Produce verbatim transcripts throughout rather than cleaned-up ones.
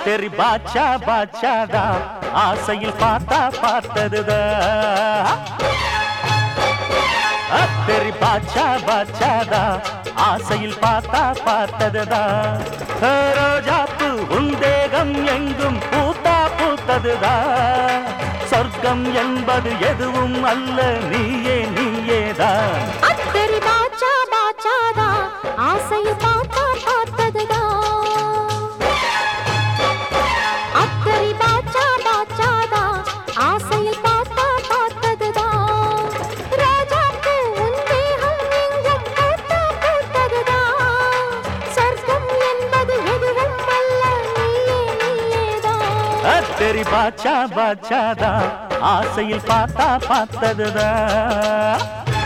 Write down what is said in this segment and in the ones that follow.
Athari Basha பாட்சாதா ஆசையில் பார்த்தா பார்த்ததுதான். Athari Basha பாட்சாதா ஆசையில் பார்த்தா பார்த்ததுதான். ரோஜாப்பு உன் தேகம் எங்கும் பூத்தா பூத்ததுதான். சொர்க்கம் என்பது எதுவும் அல்ல நீயே நீயேதான். அத்தரி பாட்சா பாட்சாதா ஆசையில் பார்த்தா பார்த்ததுதான். அத்தரி பாட்சா பாட்சாதா ஆசையில் பார்த்தா பார்த்ததுதான். ராஜாக்கு உன் தேகம் எங்கும் பூத்தா பூத்ததுதான். சொர்க்கம் என்பது எதுவும் அல்ல நீயே நீயேதான். அத்தரி பாட்சா பாட்சாதா ஆசையில் பார்த்தா பார்த்ததுதான்.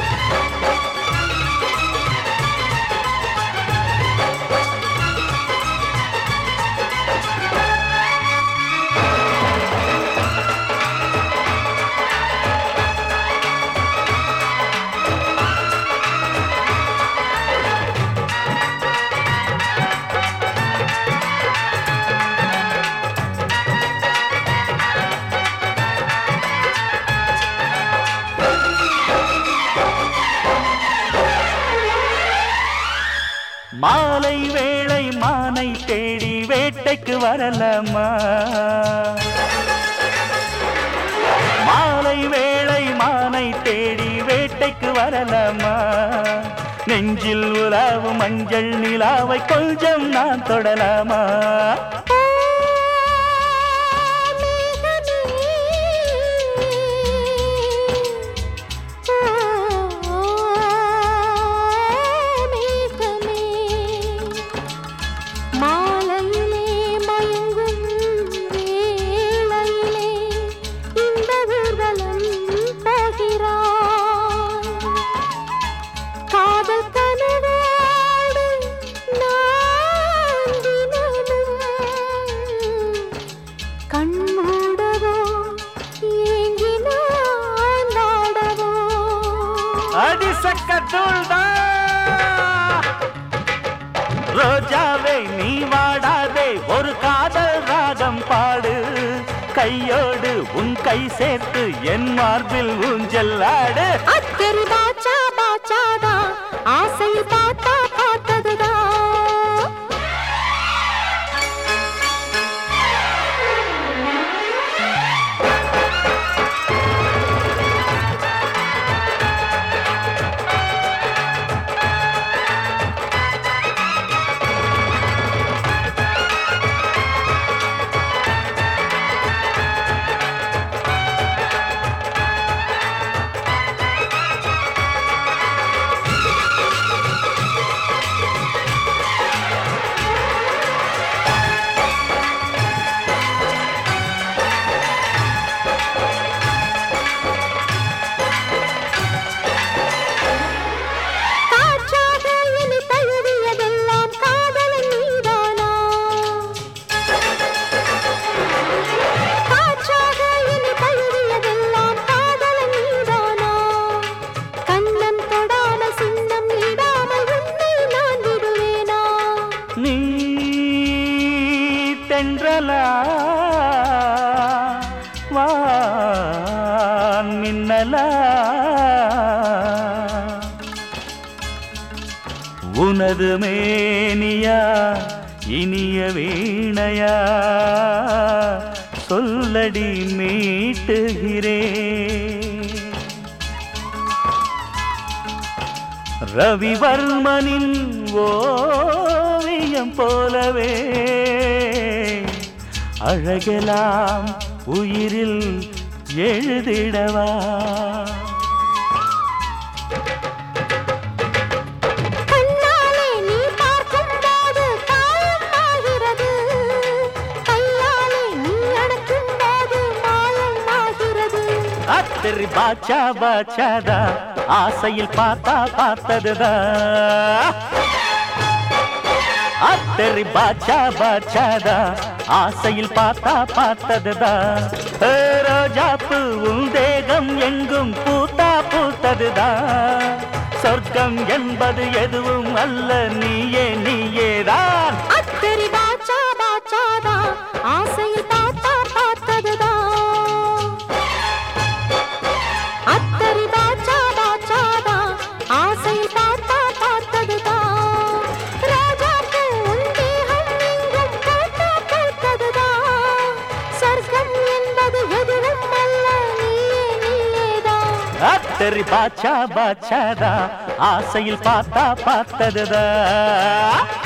மாலை வேளை மானை தேடி வேட்டைக்கு வரலாமா? மாலை வேளை மானை தேடி வேட்டைக்கு வரலாமா? நெஞ்சில் உலாவும் மஞ்சள் நிலாவை கொஞ்சம் நான் தொடலாமா? ரோஜாவே நீ வாடாதே ஒரு காதல் ராகம் பாடு. கையோடு உன் கை சேர்த்து என் மார்பில் ஊஞ்சல் ஆடு. அத்தரி பாட்சா பாட்சாதா ஆசையில் பார்த்தா பார்த்ததுதான். வான் மின்னலா உனது மேனியா இனிய வீணையா சொல்லடி மீட்டுகிறே. ரவிவர்மனின் ஓவியம் போலவே அழகெல்லாம் உயிரில் எழுதிடவா. கண்ணாலே நீ பார்க்கும் போது காயம் ஆகிறது, கையாலே நீ அடக்கும் போது மாயம் ஆகிறது. அத்தரி பாட்சா பாட்சாதா ஆசையில் பார்த்தா பார்த்ததுதான். அத்தரி பாட்சா பாட்சாதா ஆசையில் பார்த்தா பார்த்ததுதான். ரோஜாப்பு உன் தேகம் எங்கும் பூத்தா பூத்ததுதான். சொர்க்கம் என்பது எதுவும் அல்ல நீயே நீயேதான். அத்தரி பாட்சா பாட்சாதா ஆசையில் பார்த்தா பார்த்ததுதான். அத்தரி பாச்சா பாச்சாதா ஆசையில் பார்த்தா பார்த்ததுதான். ராஜாக்கு உன் தேகம் எங்கும் பார்த்தா பார்த்ததுதான். சொர்க்கம் என்பது எதுவும் அல்ல, நீயே நீயேதான். அத்தரி பாச்சா பாச்சாதா ஆசையில் பார்த்தா பார்த்ததுதான்.